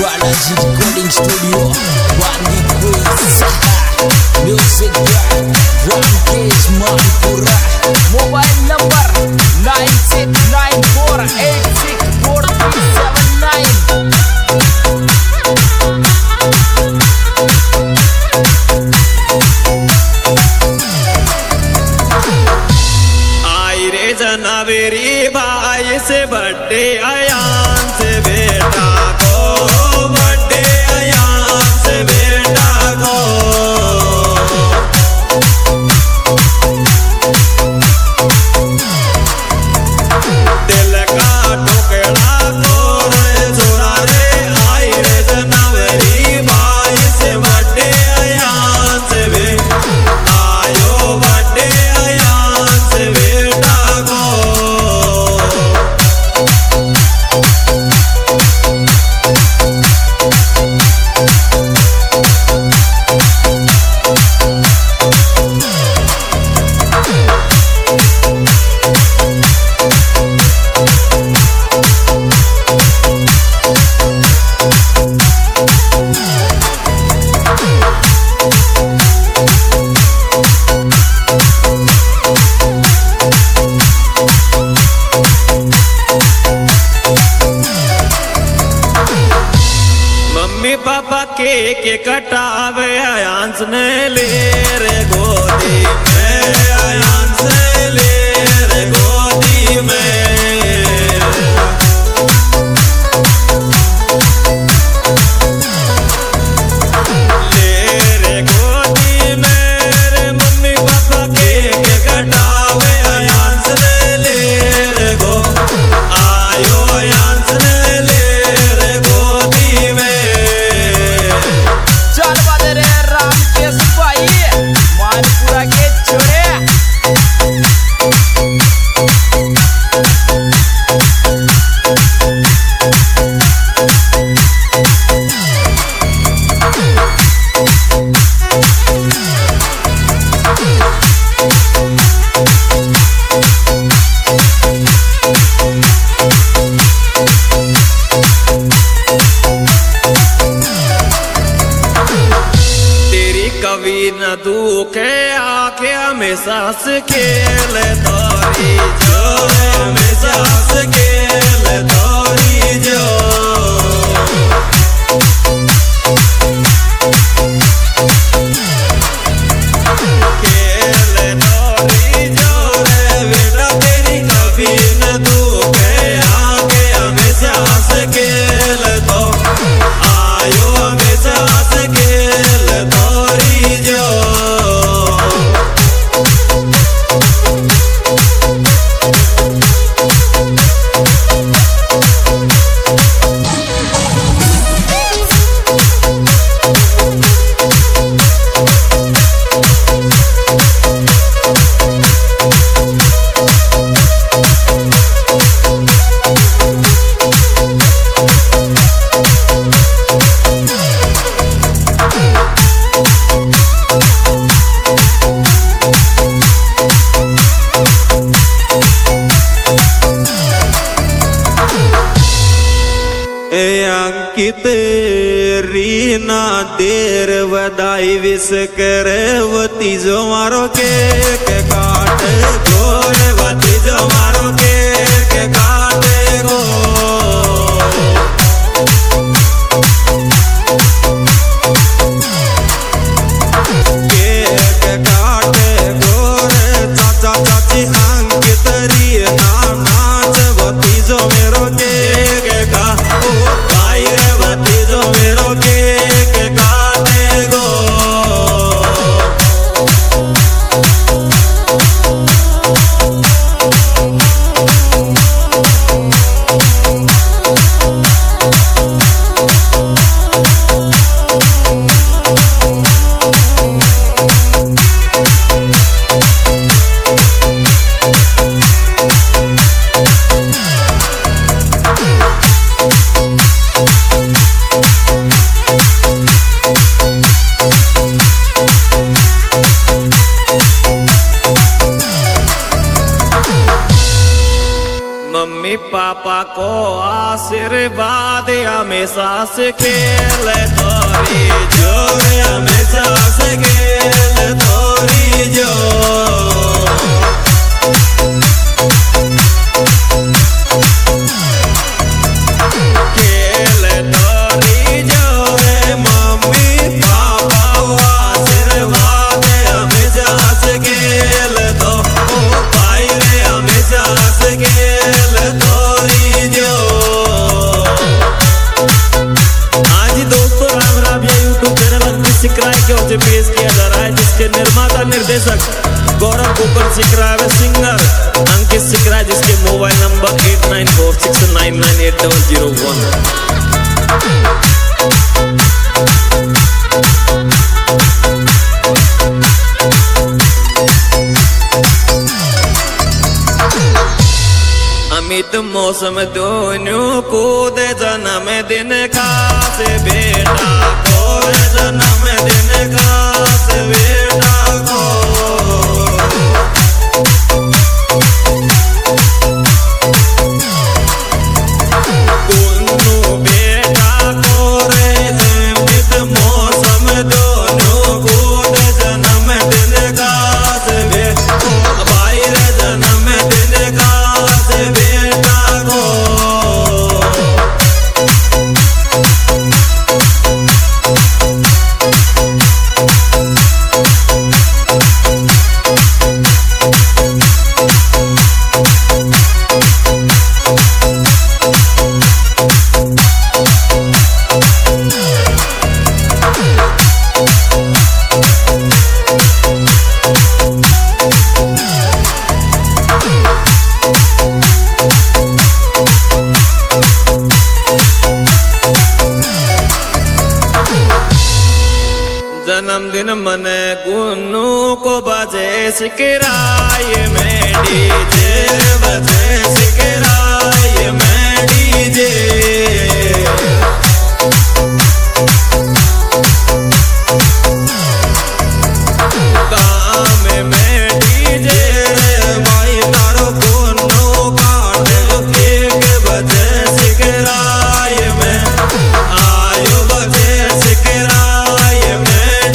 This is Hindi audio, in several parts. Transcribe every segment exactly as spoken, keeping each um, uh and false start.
Balarji Recording Studio, Bandi Quiz, Music by Ramkesh Manipura. Mobile number nine six nine four eight six four three seven nine. आई रे जनावेरी भाई से बर्थडे अयान से बेटा को, बर्थडे अयान से बेटा को। दिल का टुकड़ा तोड़ छोड़ा रे, आई रे जनावेरी भाई से बर्थडे अयान से बेटा, आयो बर्थडे अयान से बेटा को। मम्मी पापा केक कटावे अयांश ने ले रे गोदी में, अयांश ने ले रे गोदी में। ले रे गोदी में रे मम्मी पापा केक कटावे अयांश ने ले रे गो, आयो अयांश ने ले रे गोदी में। चल बदे रे रामकेश भाई मानपुरा के छोरे। तेरी कभी न दुखे आके हमेशा से खेल तोरी जो, हमेशा से खेल तोरी जो। खेल तोरी जो रे बेटा, तेरी कभी न दुखे आके हमेशा से खेल तो, आयो हमेशा से खेल तोरी जो। अंकित रीना देर बधाई विश करे, वती जो मारो केक काटे गोर, वती जो मारो केक काटे गो। केक काटे गोर चाचा चाची अंकित रीना नाच, वती जो मेरो केक का ओ भाई रे, वती जो मेरो केक काटे गो। मम्मी पापा को आशीर्वाद हमेशा से खेल तोरी जो हमेशा से खेल तोरी जो खेल तोरी जो मम्मी पापा आशीर्वाद हमेशा से खेल दो भाई रे हमेशा से खेल तोरी जो। हाँ जी दोस्तों, राम राम। ये यूट्यूब चैनल अंकित सिकराय के ओर से पेश किया जा रहा है, जिसके निर्माता निर्देशक गौरव गोकुल सिकराय व सिंगर अंकित सिकराय, जिसके mobile number eight nine four six nine nine eight double zero one. Amit मौसम दोनों को दे जन्म दिन खास बेटा को जन्म दिन खास बेटा को दोनों बेटा को रे अमित मौसम दोनों को दे जन्म दिन खास बेटा भाई रे जन्म दिन खास बेटा को। जन्मदिन मने गुन्नू को बजे सिकराय में डीजे बजे सिकराय में डीजे काम में डीजे भाई तारो गुन्नू काटे एक बजे सिकराय में आयो बजे सिकराय में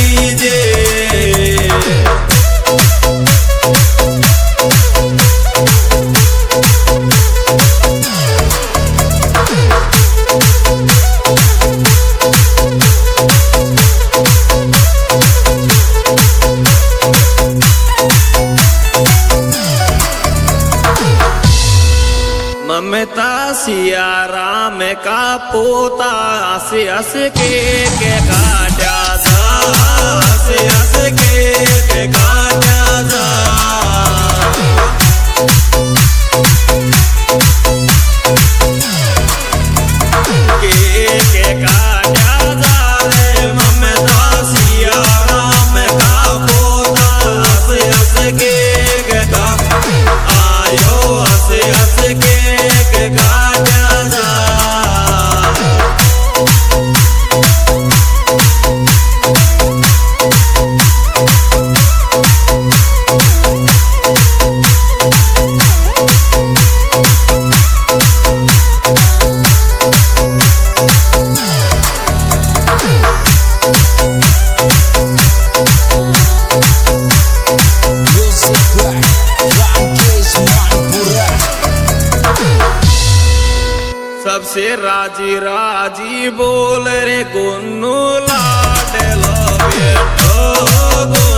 ममता सिया राम का पोता हंस हंस के के काटा जा हंस हंस के के काटा जा के के काटा जा रे ममता सिया राम का पोता हंस हंस के के आयो हंस हंस के काटा जा। सबसे राजी राजी बोल रे गुन्नू लाडलो बेटो